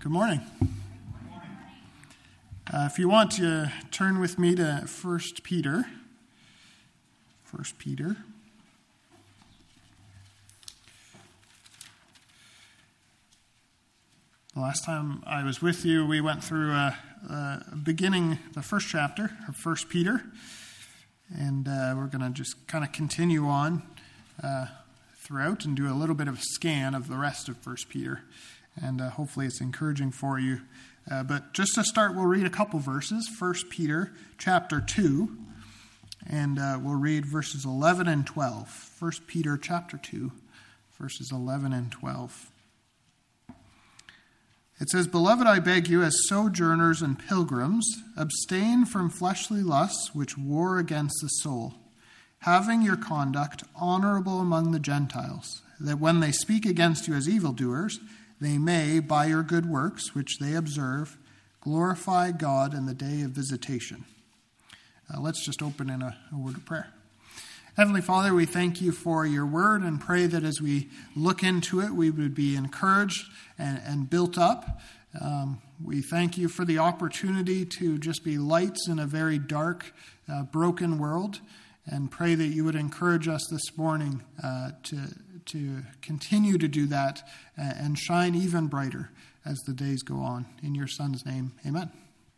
Good morning. If you want to turn with me to 1 Peter. 1 Peter. The last time I was with you, we went through beginning the first chapter of 1 Peter. And we're going to just kind of continue on throughout and do a little bit of a scan of the rest of 1 Peter. And hopefully it's encouraging for you. But just to start, we'll read a couple verses. 1 Peter chapter 2. And we'll read verses 11 and 12. 1 Peter chapter 2, verses 11 and 12. It says, "Beloved, I beg you, as sojourners and pilgrims, abstain from fleshly lusts which war against the soul, having your conduct honorable among the Gentiles, that when they speak against you as evildoers, they may, by your good works, which they observe, glorify God in the day of visitation." Let's just open in a word of prayer. Heavenly Father, we thank you for your word and pray that as we look into it, we would be encouraged and built up. We thank you for the opportunity to just be lights in a very dark, broken world, and pray that you would encourage us this morning to continue to do that and shine even brighter as the days go on. In your Son's name, amen.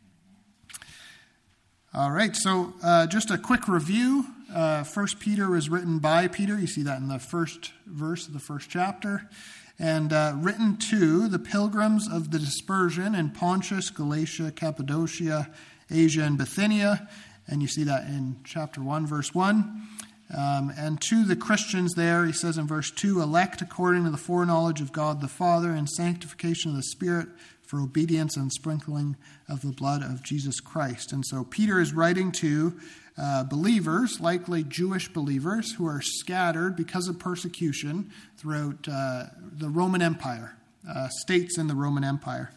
All right, so just a quick review. 1 Peter was written by Peter. You see that in the first verse of the first chapter. And written to the pilgrims of the dispersion in Pontus, Galatia, Cappadocia, Asia, and Bithynia. And you see that in chapter 1, verse 1. And to the Christians there, he says in verse 2, elect according to the foreknowledge of God the Father and sanctification of the Spirit for obedience and sprinkling of the blood of Jesus Christ. And so Peter is writing to believers, likely Jewish believers, who are scattered because of persecution throughout the Roman Empire, states in the Roman Empire.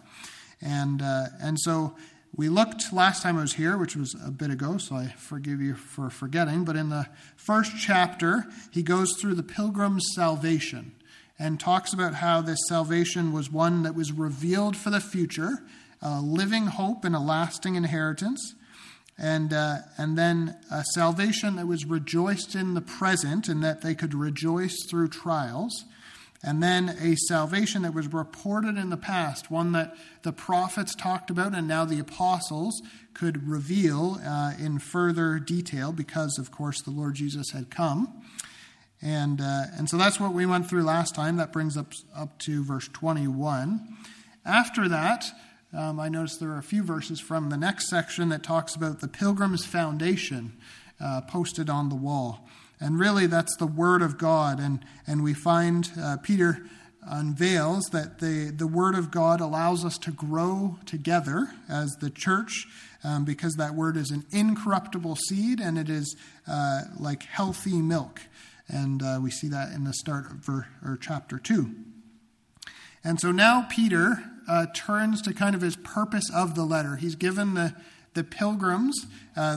And so we looked last time I was here, which was a bit ago, so I forgive you for forgetting. But in the first chapter, he goes through the pilgrim's salvation and talks about how this salvation was one that was revealed for the future, a living hope and a lasting inheritance, and then a salvation that was rejoiced in the present and that they could rejoice through trials. And then a salvation that was reported in the past, one that the prophets talked about and now the apostles could reveal in further detail because, of course, the Lord Jesus had come. And so that's what we went through last time. That brings us up to verse 21. After that, I noticed there are a few verses from the next section that talks about the Pilgrim's Foundation posted on the wall. And really, that's the Word of God. And we find Peter unveils that the Word of God allows us to grow together as the church because that Word is an incorruptible seed and it is like healthy milk. And we see that in the start of chapter 2. And so now Peter turns to kind of his purpose of the letter. He's given the pilgrims,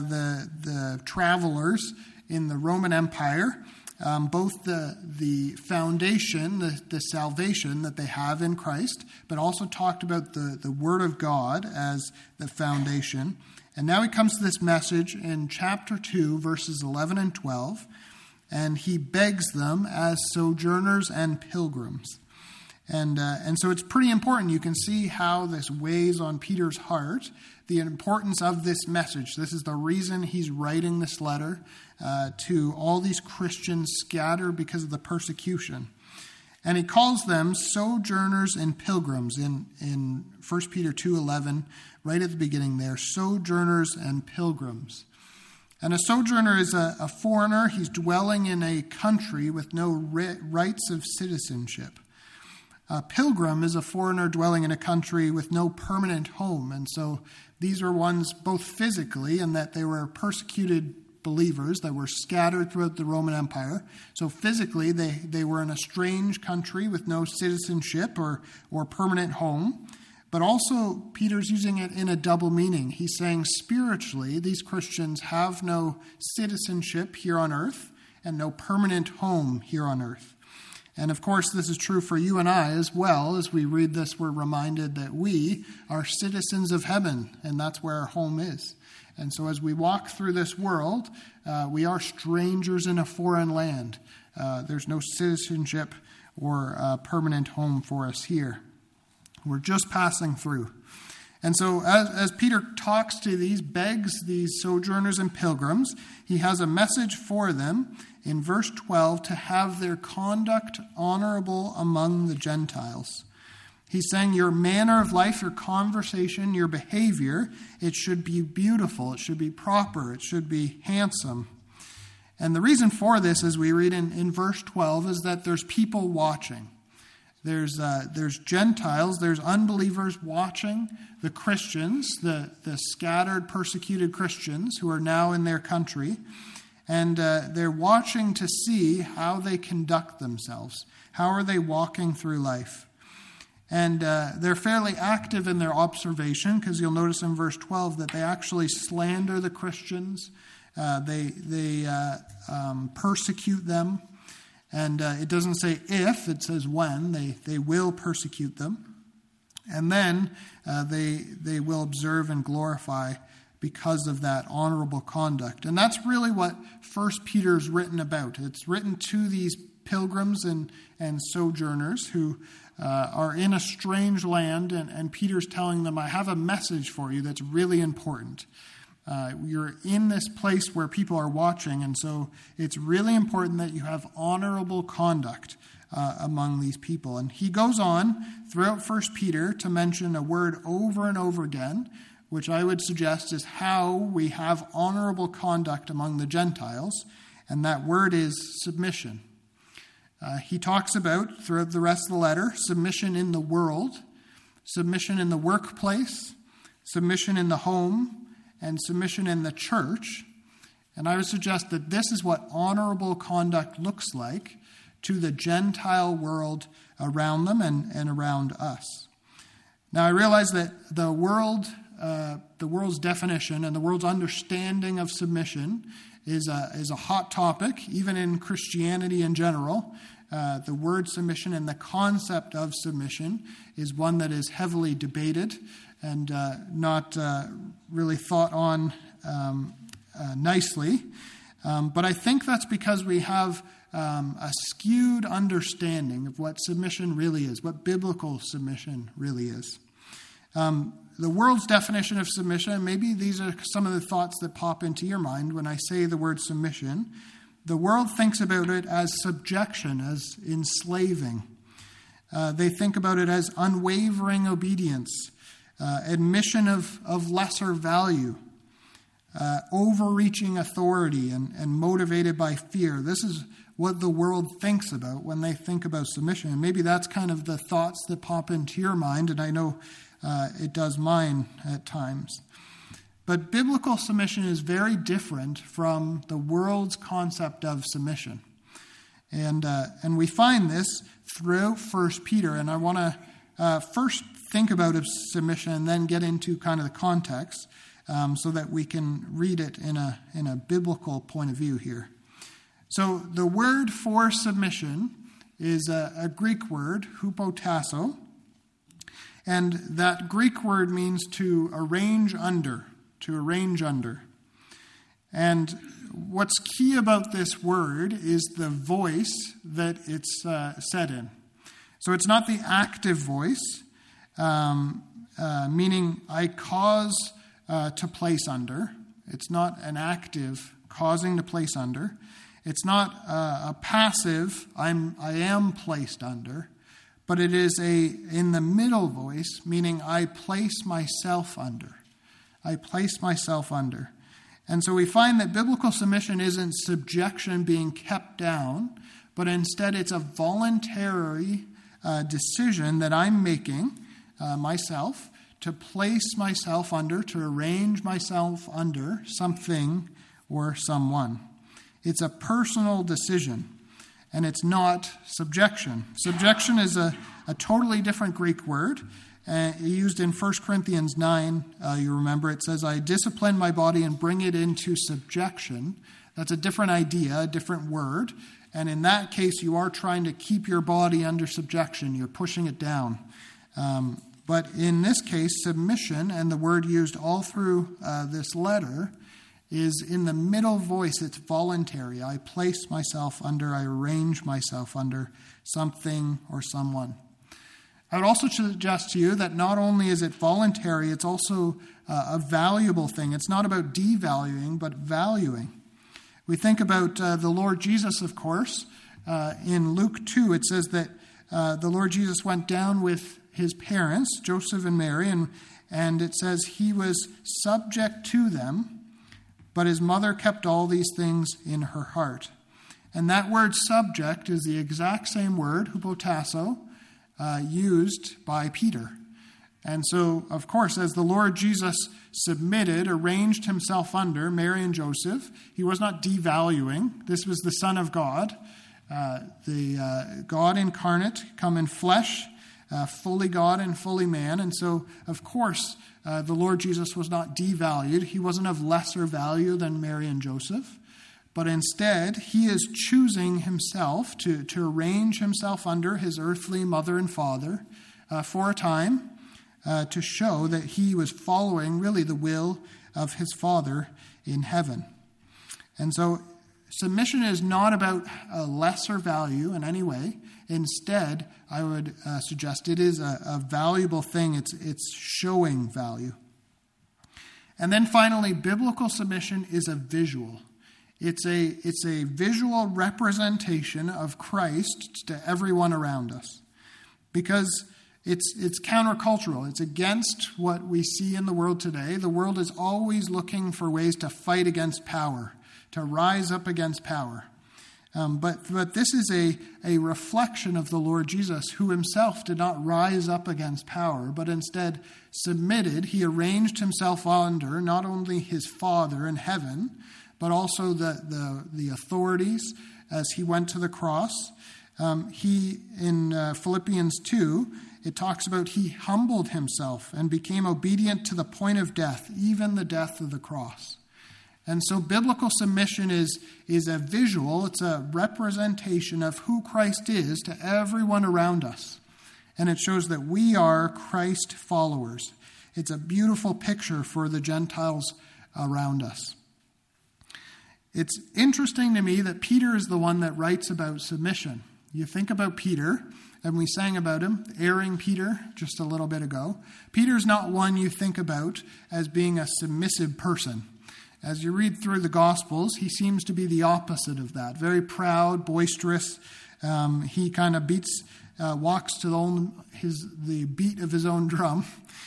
the travelers in the Roman Empire, both the foundation, the salvation that they have in Christ, but also talked about the Word of God as the foundation. And now he comes to this message in chapter 2, verses 11 and 12, and he begs them as sojourners and pilgrims. And so it's pretty important. You can see how this weighs on Peter's heart, the importance of this message. This is the reason he's writing this letter to all these Christians scattered because of the persecution. And he calls them sojourners and pilgrims in 1 Peter 2:11, right at the beginning there, sojourners and pilgrims. And a sojourner is a foreigner. He's dwelling in a country with no rights of citizenship. A pilgrim is a foreigner dwelling in a country with no permanent home. And so these were ones both physically in that they were persecuted believers that were scattered throughout the Roman Empire. So physically they were in a strange country with no citizenship or permanent home. But also Peter's using it in a double meaning. He's saying spiritually these Christians have no citizenship here on earth and no permanent home here on earth. And of course, this is true for you and I as well. As we read this, we're reminded that we are citizens of heaven, and that's where our home is. And so as we walk through this world, we are strangers in a foreign land. There's no citizenship or permanent home for us here. We're just passing through. And so as Peter talks to begs these sojourners and pilgrims, he has a message for them in verse 12 to have their conduct honorable among the Gentiles. He's saying your manner of life, your conversation, your behavior, it should be beautiful, it should be proper, it should be handsome. And the reason for this, as we read in verse 12, is that there's people watching. There's Gentiles, there's unbelievers watching the Christians, the scattered, persecuted Christians who are now in their country. And they're watching to see how they conduct themselves. How are they walking through life? And they're fairly active in their observation, because you'll notice in verse 12 that they actually slander the Christians. They persecute them. And it doesn't say if, it says when. They will persecute them. And then they will observe and glorify because of that honorable conduct. And that's really what 1 Peter is written about. It's written to these pilgrims and sojourners who are in a strange land, and Peter's telling them, I have a message for you that's really important. You're in this place where people are watching, and so it's really important that you have honorable conduct among these people. And he goes on throughout 1 Peter to mention a word over and over again, which I would suggest is how we have honorable conduct among the Gentiles, and that word is submission. He talks about, throughout the rest of the letter, submission in the world, submission in the workplace, submission in the home, and submission in the church. And I would suggest that this is what honorable conduct looks like to the Gentile world around them and around us. Now, I realize that the world's definition and the world's understanding of submission is a hot topic, even in Christianity in general. The word submission and the concept of submission is one that is heavily debated and not really thought on nicely. But I think that's because we have a skewed understanding of what submission really is, what biblical submission really is. The world's definition of submission, maybe these are some of the thoughts that pop into your mind when I say the word submission. The world thinks about it as subjection, as enslaving. They think about it as unwavering obedience, admission of lesser value, overreaching authority, and motivated by fear. This is what the world thinks about when they think about submission. And maybe that's kind of the thoughts that pop into your mind, and I know it does mine at times. But biblical submission is very different from the world's concept of submission. And we find this throughout 1 Peter. And I want to first think about submission and then get into kind of the context so that we can read it in a biblical point of view here. So the word for submission is a Greek word, hupotasso. And that Greek word means to arrange under, And what's key about this word is the voice that it's said in. So it's not the active voice, meaning I cause to place under. It's not an active causing to place under. It's not a passive I am placed under. But it is in the middle voice, meaning I place myself under. I place myself under. And so we find that biblical submission isn't subjection being kept down, but instead it's a voluntary decision that I'm making myself to place myself under, to arrange myself under something or someone. It's a personal decision. And it's not subjection. Subjection is a totally different Greek word. Used in 1 Corinthians 9, you remember, it says, I discipline my body and bring it into subjection. That's a different idea, a different word. And in that case, you are trying to keep your body under subjection. You're pushing it down. But in this case, submission, and the word used all through this letter, is in the middle voice. It's voluntary. I place myself under, I arrange myself under something or someone. I would also suggest to you that not only is it voluntary, it's also a valuable thing. It's not about devaluing, but valuing. We think about the Lord Jesus, of course. In Luke 2, it says that the Lord Jesus went down with his parents, Joseph and Mary, and it says he was subject to them, but his mother kept all these things in her heart. And that word subject is the exact same word, hupotasso, used by Peter. And so, of course, as the Lord Jesus submitted, arranged himself under Mary and Joseph, he was not devaluing. This was the Son of God, the God incarnate, come in flesh, fully God and fully man. And so, of course, the Lord Jesus was not devalued. He wasn't of lesser value than Mary and Joseph. But instead, he is choosing himself to arrange himself under his earthly mother and father for a time to show that he was following really the will of his Father in heaven. And so submission is not about a lesser value in any way. Instead, I would suggest it is a valuable thing. It's showing value. And then finally, biblical submission is a visual. It's a visual representation of Christ to everyone around us, because it's countercultural. It's against what we see in the world today. The world is always looking for ways to fight against power, to rise up against power. But this is a reflection of the Lord Jesus, who himself did not rise up against power, but instead submitted. He arranged himself under not only his Father in heaven, but also the authorities as he went to the cross. He, in Philippians 2, it talks about he humbled himself and became obedient to the point of death, even the death of the cross. And so biblical submission is a visual, it's a representation of who Christ is to everyone around us. And it shows that we are Christ followers. It's a beautiful picture for the Gentiles around us. It's interesting to me that Peter is the one that writes about submission. You think about Peter, and we sang about him, erring Peter, just a little bit ago. Peter's not one you think about as being a submissive person. As you read through the Gospels, he seems to be the opposite of that. Very proud, boisterous. He kind of walks to the beat of his own drum.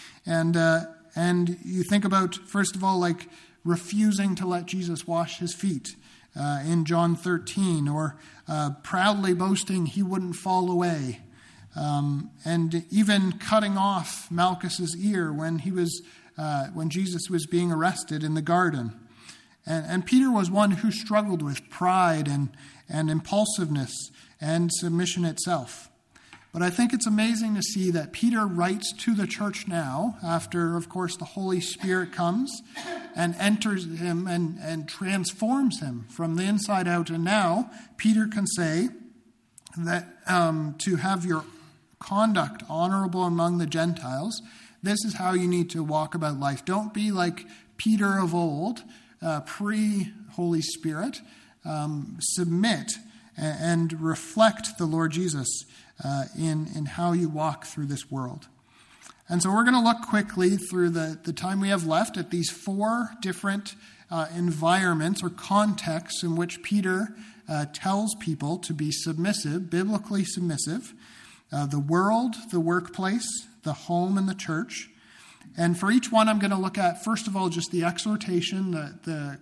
And you think about, first of all, like refusing to let Jesus wash his feet in John 13, or proudly boasting he wouldn't fall away, and even cutting off Malchus's ear when Jesus was being arrested in the garden. And Peter was one who struggled with pride and impulsiveness and submission itself. But I think it's amazing to see that Peter writes to the church now, after, of course, the Holy Spirit comes and enters him and transforms him from the inside out. And now Peter can say that to have your conduct honorable among the Gentiles, this is how you need to walk about life. Don't be like Peter of old, pre-Holy Spirit. Submit and reflect the Lord Jesus in how you walk through this world. And so we're going to look quickly through the time we have left at these four different environments or contexts in which Peter tells people to be submissive, biblically submissive. The world, the workplace, the home, and the church. And for each one, I'm going to look at, first of all, just the exhortation, the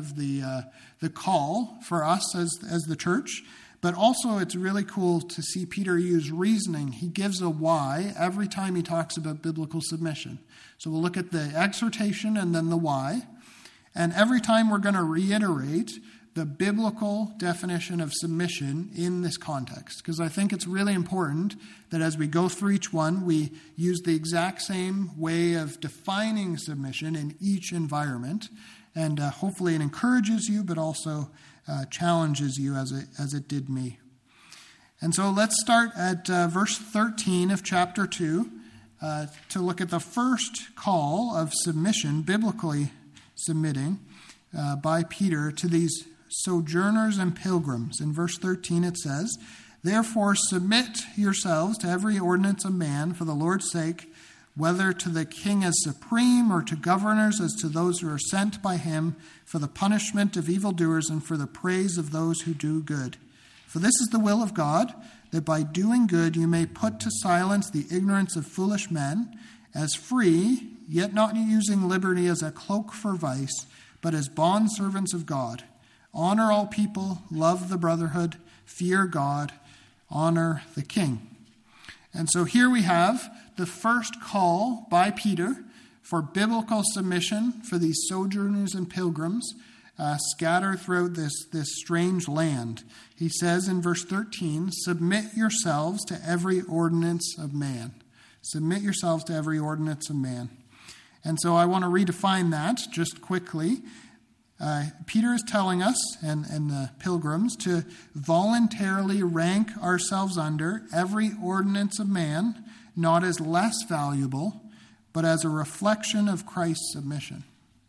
call for us as the church. But also, it's really cool to see Peter use reasoning. He gives a why every time he talks about biblical submission. So we'll look at the exhortation and then the why. And every time we're going to reiterate the biblical definition of submission in this context, because I think it's really important that as we go through each one, we use the exact same way of defining submission in each environment. And hopefully it encourages you, but also challenges you as it did me. And so let's start at verse 13 of chapter 2 to look at the first call of submission, biblically submitting by Peter to these sojourners and pilgrims. In verse 13 it says, "Therefore submit yourselves to every ordinance of man for the Lord's sake, whether to the king as supreme or to governors as to those who are sent by him, for the punishment of evildoers and for the praise of those who do good. For this is the will of God, that by doing good you may put to silence the ignorance of foolish men, as free, yet not using liberty as a cloak for vice, but as bondservants of God. Honor all people, love the brotherhood, fear God, honor the king." And so here we have the first call by Peter for biblical submission for these sojourners and pilgrims scattered throughout this strange land. He says in verse 13, "Submit yourselves to every ordinance of man." Submit yourselves to every ordinance of man. And so I want to redefine that just quickly. Peter is telling us and the pilgrims to voluntarily rank ourselves under every ordinance of man, not as less valuable, but as a reflection of Christ's submission.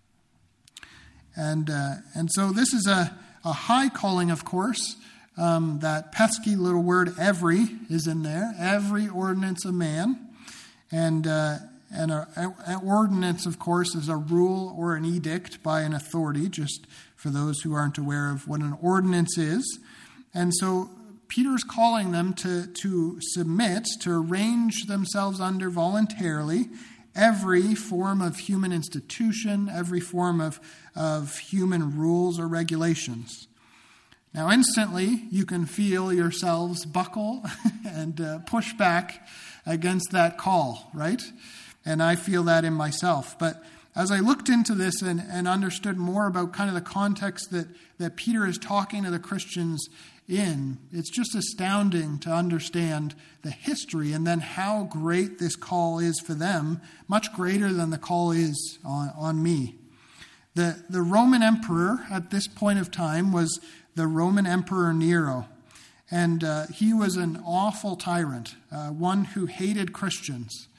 And so this is a high calling, of course. That pesky little word "every" is in there. Every ordinance of man. And an ordinance, of course, is a rule or an edict by an authority, just for those who aren't aware of what an ordinance is. And so Peter is calling them to submit, to arrange themselves under voluntarily every form of human institution, every form of human rules or regulations. Now, instantly, you can feel yourselves buckle and push back against that call, right? And I feel that in myself. But as I looked into this and understood more about kind of the context that Peter is talking to the Christians in, it's just astounding to understand the history and then how great this call is for them, much greater than the call is on me. The Roman emperor at this point of time was the Roman Emperor Nero. And he was an awful tyrant, one who hated Christians.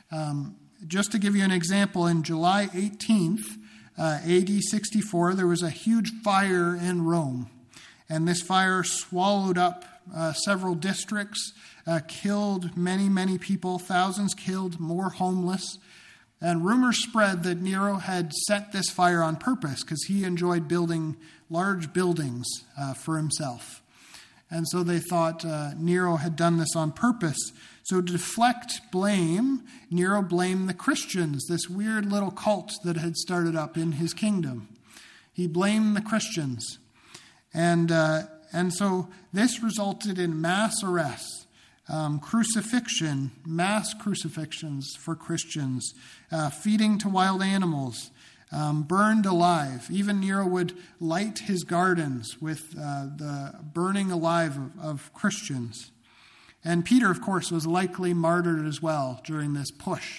Just to give you an example, in July 18th, AD 64, there was a huge fire in Rome. And this fire swallowed up several districts, killed many, many people, thousands killed, more homeless. And rumors spread that Nero had set this fire on purpose because he enjoyed building large buildings for himself. And so they thought Nero had done this on purpose. So to deflect blame, Nero blamed the Christians, this weird little cult that had started up in his kingdom. He blamed the Christians. And so this resulted in mass arrests, crucifixion, mass crucifixions for Christians, feeding to wild animals, burned alive. Even Nero would light his gardens with the burning alive of Christians. And Peter, of course, was likely martyred as well during this push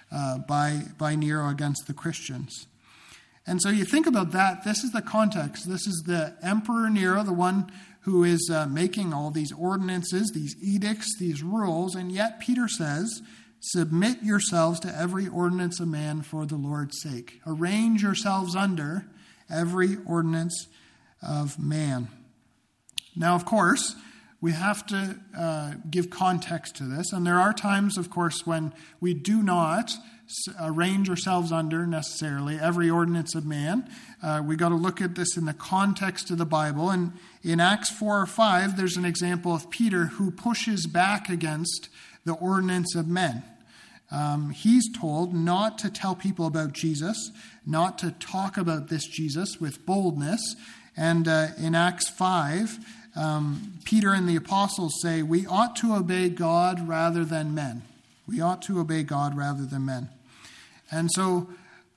by Nero against the Christians. And so you think about that. This is the context. This is the Emperor Nero, the one who is making all these ordinances, these edicts, these rules. And yet Peter says, "Submit yourselves to every ordinance of man for the Lord's sake." Arrange yourselves under every ordinance of man. Now, of course, we have to give context to this. And there are times, of course, when we do not arrange ourselves under necessarily every ordinance of man. We got to look at this in the context of the Bible. And in Acts 4 or 5, there's an example of Peter who pushes back against the ordinance of men. He's told not to tell people about Jesus, not to talk about this Jesus with boldness. And in Acts 5, Peter and the apostles say, we ought to obey God rather than men. We ought to obey God rather than men. And so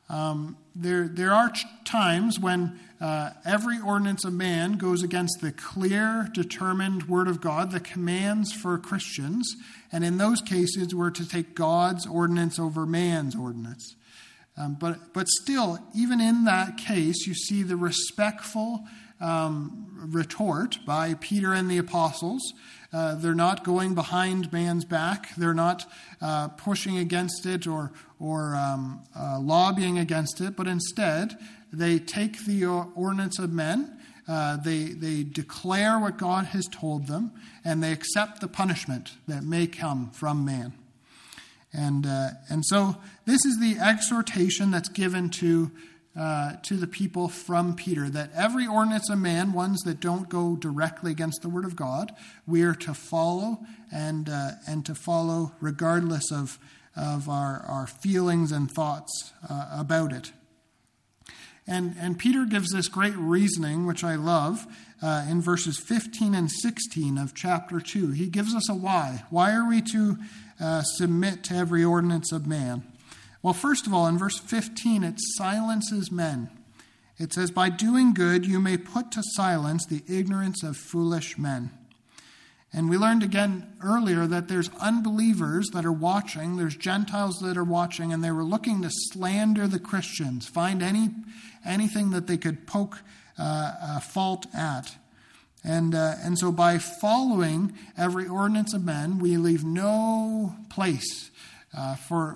there are times when every ordinance of man goes against the clear, determined word of God, the commands for Christians. And in those cases, we're to take God's ordinance over man's ordinance. But still, even in that case, you see the respectful retort by Peter and the apostles. They're not going behind man's back. They're not pushing against it or lobbying against it, but instead they take the ordinance of men. They declare what God has told them, and they accept the punishment that may come from man. And so this is the exhortation that's given to the people from Peter, that every ordinance of man, ones that don't go directly against the word of God, we are to follow and to follow regardless of our feelings and thoughts about it. And Peter gives this great reasoning, which I love, in verses 15 and 16 of chapter 2. He gives us a why. Why are we to submit to every ordinance of man? Well, first of all, in verse 15, it silences men. It says, "By doing good, you may put to silence the ignorance of foolish men." And we learned again earlier that there's unbelievers that are watching, there's Gentiles that are watching, and they were looking to slander the Christians, find anything that they could poke fault at. And so by following every ordinance of men, we leave no place for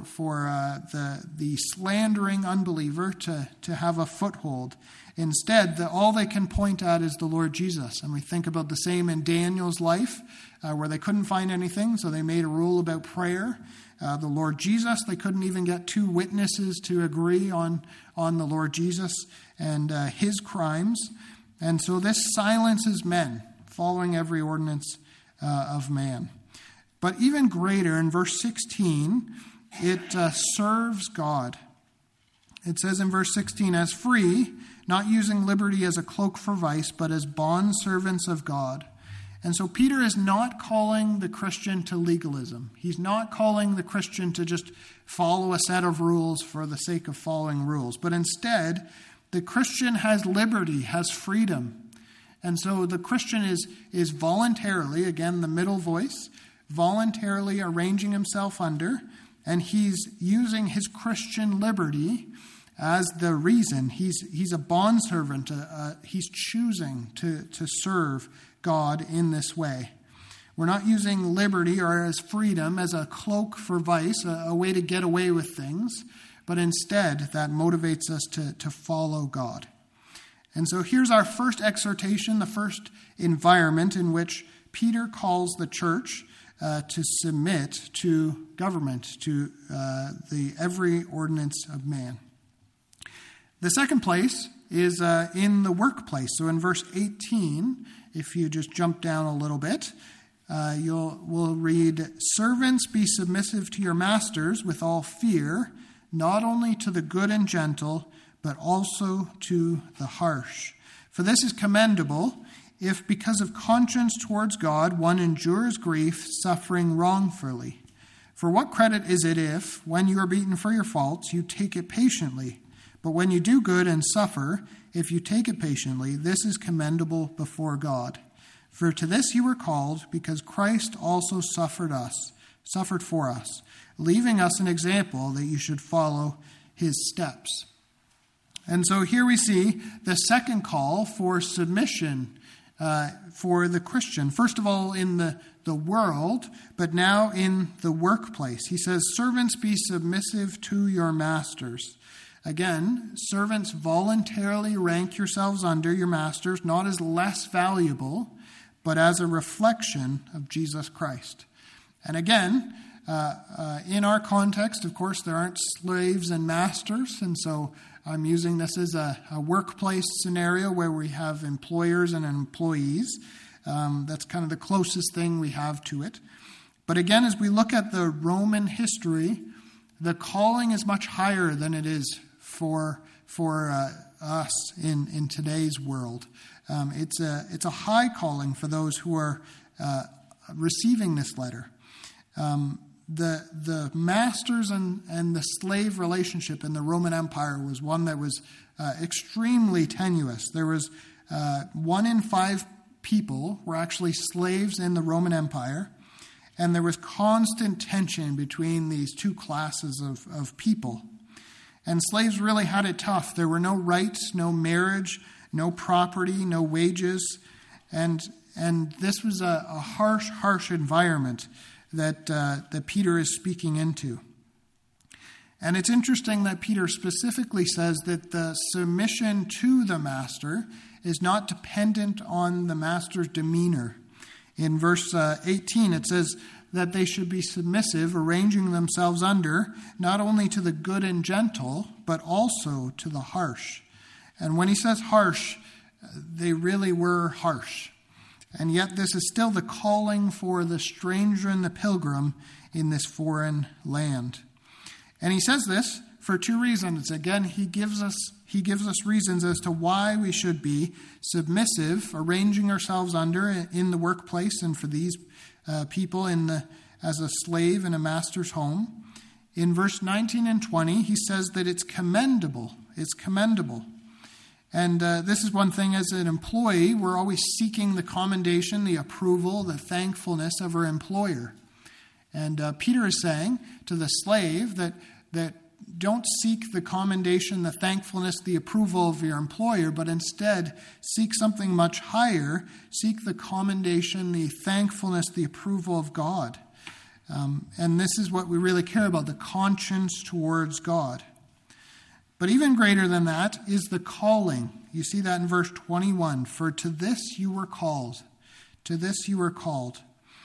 the slandering unbeliever to have a foothold. Instead, all they can point at is the Lord Jesus. And we think about the same in Daniel's life, where they couldn't find anything, so they made a rule about prayer. The Lord Jesus, they couldn't even get two witnesses to agree on the Lord Jesus and his crimes. And so this silences men, following every ordinance of man. But even greater, in verse 16, it serves God. It says in verse 16, "As free, not using liberty as a cloak for vice, but as bondservants of God." And so Peter is not calling the Christian to legalism. He's not calling the Christian to just follow a set of rules for the sake of following rules. But instead, the Christian has liberty, has freedom. And so the Christian is voluntarily, again, the middle voice, voluntarily arranging himself under, and he's using his Christian liberty as the reason. He's a bondservant. He's choosing to serve God in this way. We're not using liberty or as freedom as a cloak for vice, a way to get away with things, but instead that motivates us to follow God. And so here's our first exhortation, the first environment in which Peter calls the church to submit to government, to every ordinance of man. The second place is in the workplace. So in verse 18, if you just jump down a little bit, we'll read, "Servants, be submissive to your masters with all fear, not only to the good and gentle, but also to the harsh. For this is commendable, if because of conscience towards God one endures grief, suffering wrongfully. For what credit is it if, when you are beaten for your faults, you take it patiently? But when you do good and suffer, if you take it patiently, this is commendable before God. For to this you were called, because Christ also suffered for us, leaving us an example that you should follow his steps." And so here we see the second call for submission for the Christian. First of all, in the world, but now in the workplace. He says, "Servants, be submissive to your masters." Again, servants, voluntarily rank yourselves under your masters, not as less valuable, but as a reflection of Jesus Christ. And again, in our context, of course, there aren't slaves and masters, and so I'm using this as a workplace scenario where we have employers and employees. That's kind of the closest thing we have to it. But again, as we look at the Roman history, the calling is much higher than it is for us in today's world. It's a high calling for those who are receiving this letter. The masters and the slave relationship in the Roman Empire was one that was extremely tenuous. There was 1 in 5 people were actually slaves in the Roman Empire, and there was constant tension between these two classes of people. And slaves really had it tough. There were no rights, no marriage, no property, no wages. And this was a harsh environment that Peter is speaking into. And it's interesting that Peter specifically says that the submission to the master is not dependent on the master's demeanor. In verse 18, it says that they should be submissive, arranging themselves under, not only to the good and gentle, but also to the harsh. And when he says harsh, they really were harsh. And yet this is still the calling for the stranger and the pilgrim in this foreign land. And he says this for two reasons. Again, he gives us reasons as to why we should be submissive, arranging ourselves under in the workplace and for these people as a slave in a master's home. In verse 19 and 20, he says that it's commendable. It's commendable. And this is one thing as an employee, we're always seeking the commendation, the approval, the thankfulness of our employer. And Peter is saying to the slave that don't seek the commendation, the thankfulness, the approval of your employer, but instead seek something much higher. Seek the commendation, the thankfulness, the approval of God. And this is what we really care about, the conscience towards God. But even greater than that is the calling. You see that in verse 21. For to this you were called. To this you were called.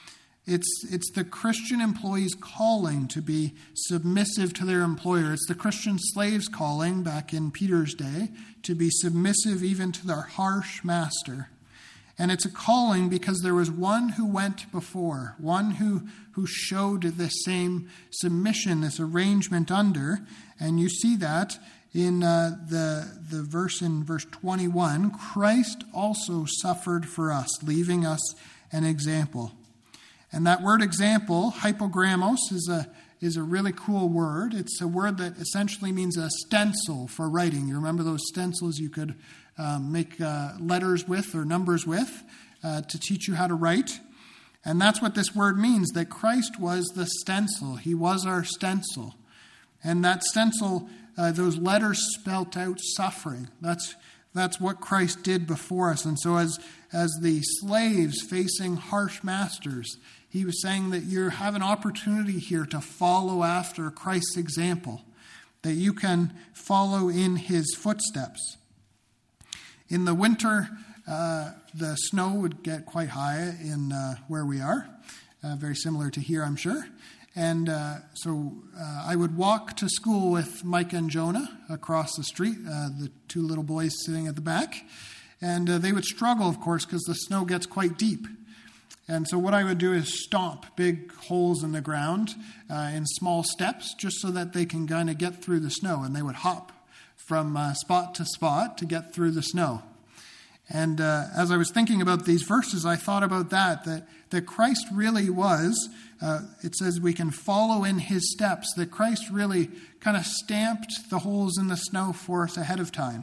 It's the Christian employee's calling to be submissive to their employer. It's the Christian slave's calling back in Peter's day to be submissive even to their harsh master. And it's a calling because there was one who went before, one who showed this same submission, this arrangement under. And you see that in the verse in verse 21. Christ also suffered for us, leaving us an example. And that word example, hypogrammos, is a really cool word. It's a word that essentially means a stencil for writing. You remember those stencils you could make letters with or numbers with to teach you how to write? And that's what this word means, that Christ was the stencil. He was our stencil. And that stencil, those letters spelt out suffering. That's what Christ did before us. And so as the slaves facing harsh masters, he was saying that you have an opportunity here to follow after Christ's example, that you can follow in his footsteps. In the winter, the snow would get quite high in where we are, very similar to here, I'm sure. And so I would walk to school with Mike and Jonah across the street, the two little boys sitting at the back. And they would struggle, of course, because the snow gets quite deep. And so what I would do is stomp big holes in the ground in small steps just so that they can kind of get through the snow. And they would hop from spot to spot to get through the snow. And as I was thinking about these verses, I thought about that Christ really was, it says we can follow in his steps, that Christ really kind of stamped the holes in the snow for us ahead of time.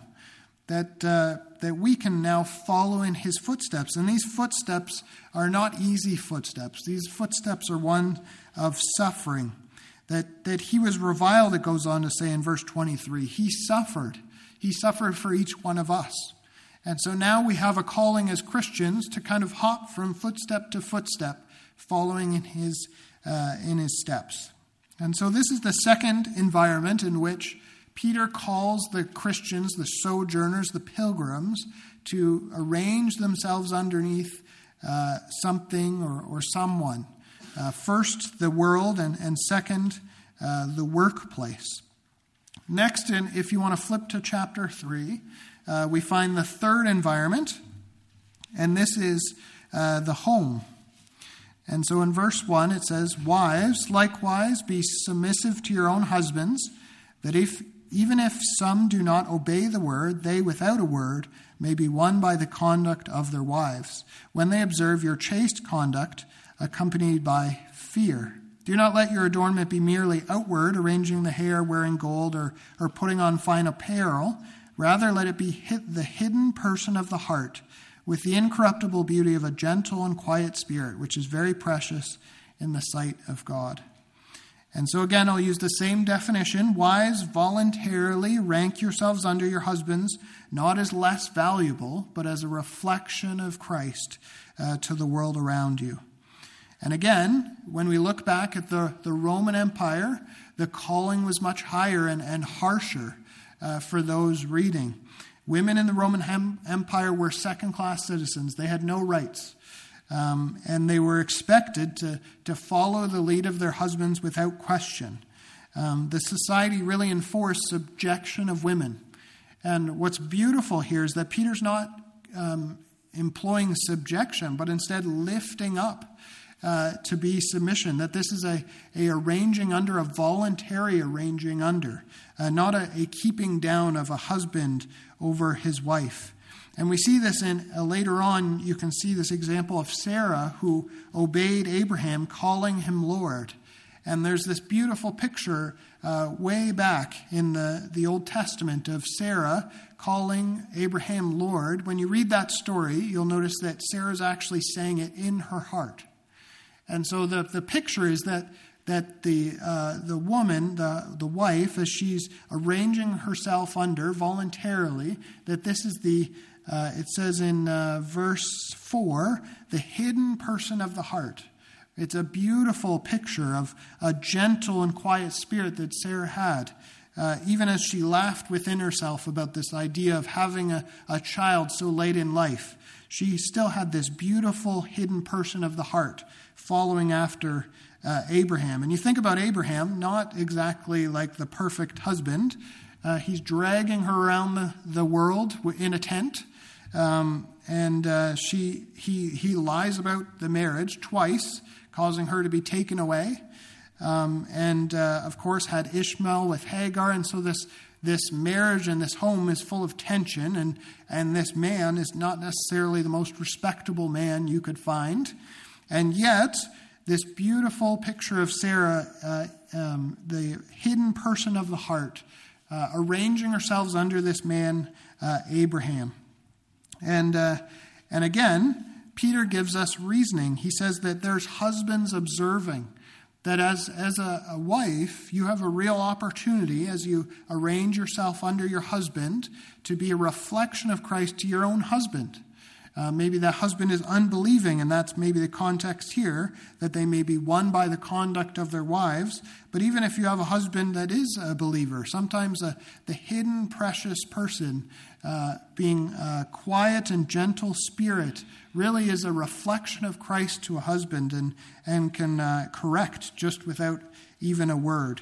That we can now follow in his footsteps. And these footsteps are not easy footsteps. These footsteps are one of suffering. That he was reviled, it goes on to say in verse 23. He suffered. He suffered for each one of us. And so now we have a calling as Christians to kind of hop from footstep to footstep, following in his steps. And so this is the second environment in which Peter calls the Christians, the sojourners, the pilgrims, to arrange themselves underneath something or someone. First, the world, and second, the workplace. Next, and if you want to flip to chapter 3, we find the third environment, and this is the home. And so in verse 1 it says, "Wives, likewise be submissive to your own husbands, that even if some do not obey the word, they without a word may be won by the conduct of their wives, when they observe your chaste conduct accompanied by fear. Do not let your adornment be merely outward, arranging the hair, wearing gold, or putting on fine apparel. Rather, let it be the hidden person of the heart, with the incorruptible beauty of a gentle and quiet spirit, which is very precious in the sight of God." And so again, I'll use the same definition. Wives, voluntarily rank yourselves under your husbands, not as less valuable, but as a reflection of Christ to the world around you. And again, when we look back at the Roman Empire, the calling was much higher and harsher for those reading. Women in the Roman Empire were second-class citizens. They had no rights. And they were expected to follow the lead of their husbands without question. The society really enforced subjection of women. And what's beautiful here is that Peter's not employing subjection, but instead lifting up to be submission, that this is a arranging under, a voluntary arranging under, not a keeping down of a husband over his wife. And we see this later on, you can see this example of Sarah, who obeyed Abraham, calling him Lord. And there's this beautiful picture way back in the Old Testament of Sarah calling Abraham Lord. When you read that story, you'll notice that Sarah's actually saying it in her heart. And so the picture is that the woman, the wife, as she's arranging herself under voluntarily, that this is it says in verse 4, the hidden person of the heart. It's a beautiful picture of a gentle and quiet spirit that Sarah had, even as she laughed within herself about this idea of having a child so late in life. She still had this beautiful hidden person of the heart following after Abraham. And you think about Abraham, not exactly like the perfect husband. He's dragging her around the world in a tent. And he lies about the marriage twice, causing her to be taken away. Of course, had Ishmael with Hagar. And so this marriage and this home is full of tension. And this man is not necessarily the most respectable man you could find. And yet, this beautiful picture of Sarah, the hidden person of the heart, arranging herself under this man, Abraham. And again, Peter gives us reasoning. He says that there's husbands observing, that as a wife, you have a real opportunity as you arrange yourself under your husband to be a reflection of Christ to your own husband. Maybe that husband is unbelieving, and that's maybe the context here, that they may be won by the conduct of their wives. But even if you have a husband that is a believer, sometimes the hidden, precious person, being a quiet and gentle spirit, really is a reflection of Christ to a husband and can correct just without even a word.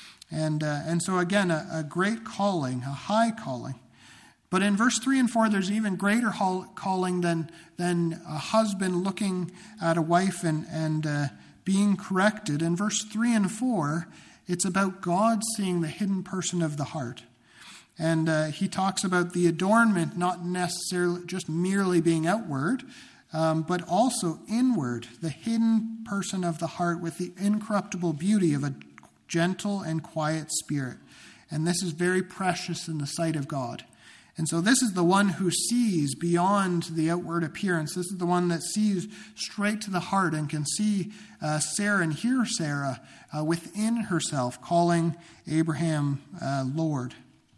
And so again, a great calling, a high calling. But in verse 3 and 4, there's even greater calling than a husband looking at a wife and being corrected. In verse 3 and 4, it's about God seeing the hidden person of the heart. And he talks about the adornment not necessarily just merely being outward, but also inward, the hidden person of the heart with the incorruptible beauty of a gentle and quiet spirit. And this is very precious in the sight of God. And so this is the one who sees beyond the outward appearance. This is the one that sees straight to the heart and can see Sarah and hear Sarah within herself calling Abraham Lord.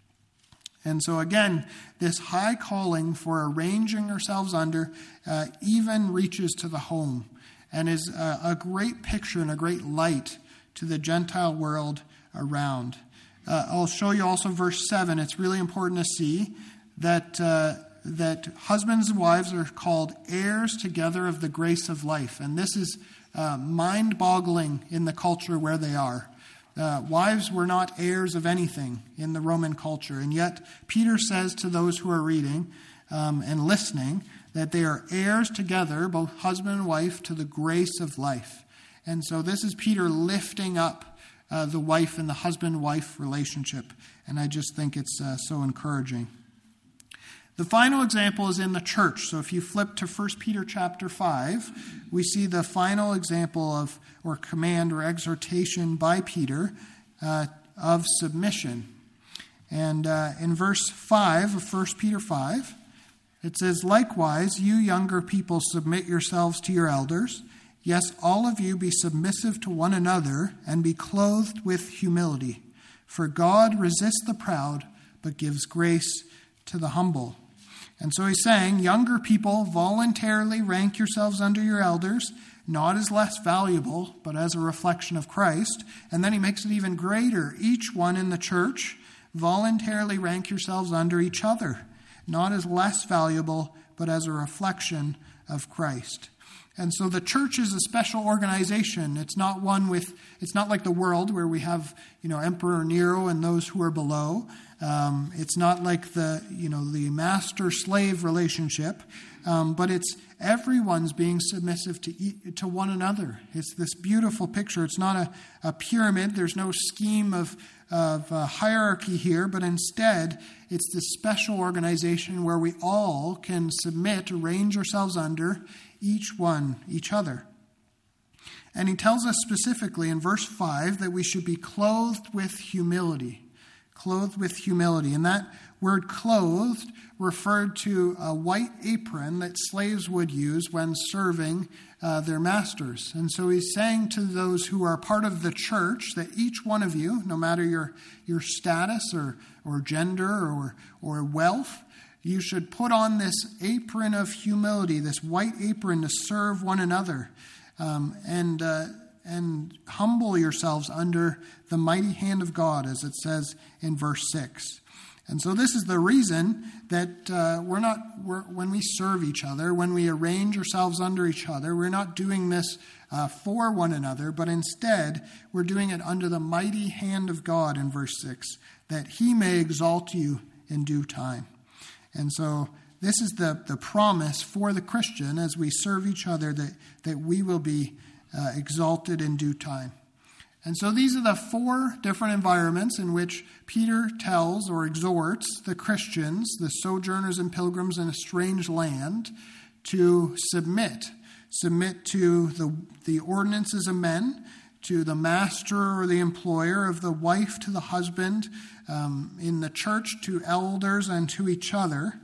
And so again, this high calling for arranging ourselves under even reaches to the home and is a great picture and a great light to the Gentile world around. I'll show you also verse 7. It's really important to see that husbands and wives are called heirs together of the grace of life. And this is mind-boggling in the culture where they are. Wives were not heirs of anything in the Roman culture. And yet Peter says to those who are reading and listening that they are heirs together, both husband and wife, to the grace of life. And so this is Peter lifting up the wife and the husband-wife relationship. And I just think it's so encouraging. The final example is in the church. So if you flip to 1 Peter chapter 5, we see the final example of, or command or exhortation by Peter of submission. And in verse 5 of 1 Peter 5, it says, "Likewise, you younger people submit yourselves to your elders. Yes, all of you be submissive to one another and be clothed with humility. For God resists the proud, but gives grace to the humble. And so he's saying, younger people, voluntarily rank yourselves under your elders, not as less valuable, but as a reflection of Christ. And then he makes it even greater. Each one in the church, voluntarily rank yourselves under each other, not as less valuable, but as a reflection of Christ. And so the church is a special organization. It's not like the world where we have, Emperor Nero and those who are below. It's not like the master-slave relationship, but it's everyone's being submissive to one another. It's this beautiful picture. It's not a pyramid. There's no scheme of hierarchy here, but instead it's this special organization where we all can submit, arrange ourselves under each other. And he tells us specifically in verse 5 that we should be clothed with humility. Clothed with humility. And that word clothed referred to a white apron that slaves would use when serving their masters. And so he's saying to those who are part of the church that each one of you, no matter your status or gender or wealth, you should put on this apron of humility, this white apron to serve one another, and humble yourselves under the mighty hand of God, as it says in verse 6. And so this is the reason that when we serve each other, when we arrange ourselves under each other, we're not doing this for one another, but instead we're doing it under the mighty hand of God in verse 6, that he may exalt you in due time. And so this is the promise for the Christian as we serve each other, that we will be exalted in due time. And so these are the 4 different environments in which Peter tells or exhorts the Christians, the sojourners and pilgrims in a strange land, to submit. Submit to the ordinances of men, to the master or the employer, of the wife to the husband, in the church to elders and to each other.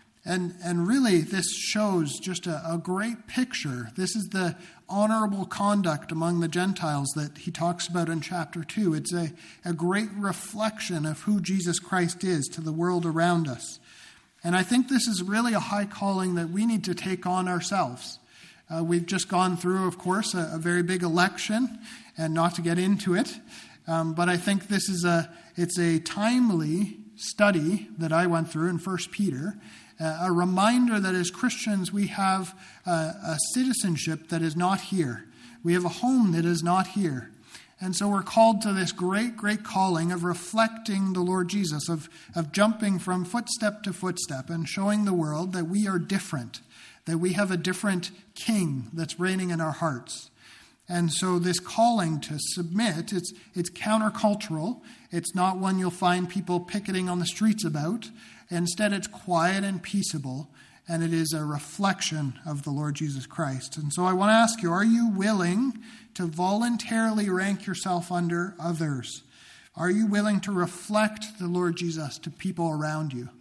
And really, this shows just a great picture. This is the honorable conduct among the Gentiles that he talks about in chapter 2. It's a great reflection of who Jesus Christ is to the world around us. And I think this is really a high calling that we need to take on ourselves. We've just gone through, of course, a very big election, and not to get into it, but I think this is it's a timely study that I went through in 1 Peter, a reminder that as Christians we have a citizenship that is not here. We have a home that is not here. And so we're called to this great, great calling of reflecting the Lord Jesus, of jumping from footstep to footstep and showing the world that we are different, that we have a different king that's reigning in our hearts. And so this calling to submit, it's countercultural. It's not one you'll find people picketing on the streets about. Instead, it's quiet and peaceable, and it is a reflection of the Lord Jesus Christ. And so I want to ask you, are you willing to voluntarily rank yourself under others? Are you willing to reflect the Lord Jesus to people around you?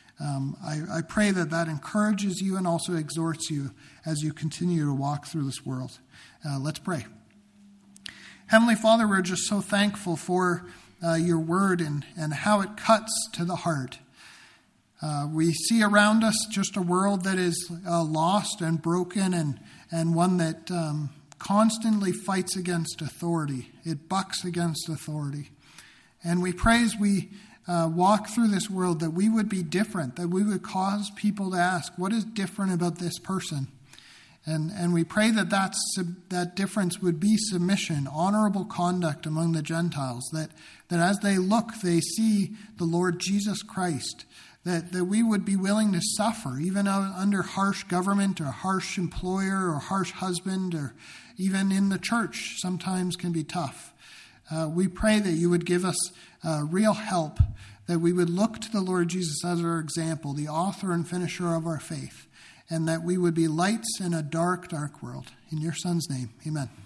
I pray that encourages you and also exhorts you as you continue to walk through this world. Let's pray. Heavenly Father, we're just so thankful for your word and how it cuts to the heart. We see around us just a world that is lost and broken and one that constantly fights against authority. It bucks against authority. And we pray as we walk through this world that we would be different, that we would cause people to ask, what is different about this person? And we pray that difference would be submission, honorable conduct among the Gentiles, that as they look, they see the Lord Jesus Christ, that we would be willing to suffer, even under harsh government or harsh employer or harsh husband, or even in the church sometimes can be tough. We pray that you would give us real help, that we would look to the Lord Jesus as our example, the author and finisher of our faith, and that we would be lights in a dark, dark world. In your Son's name, amen.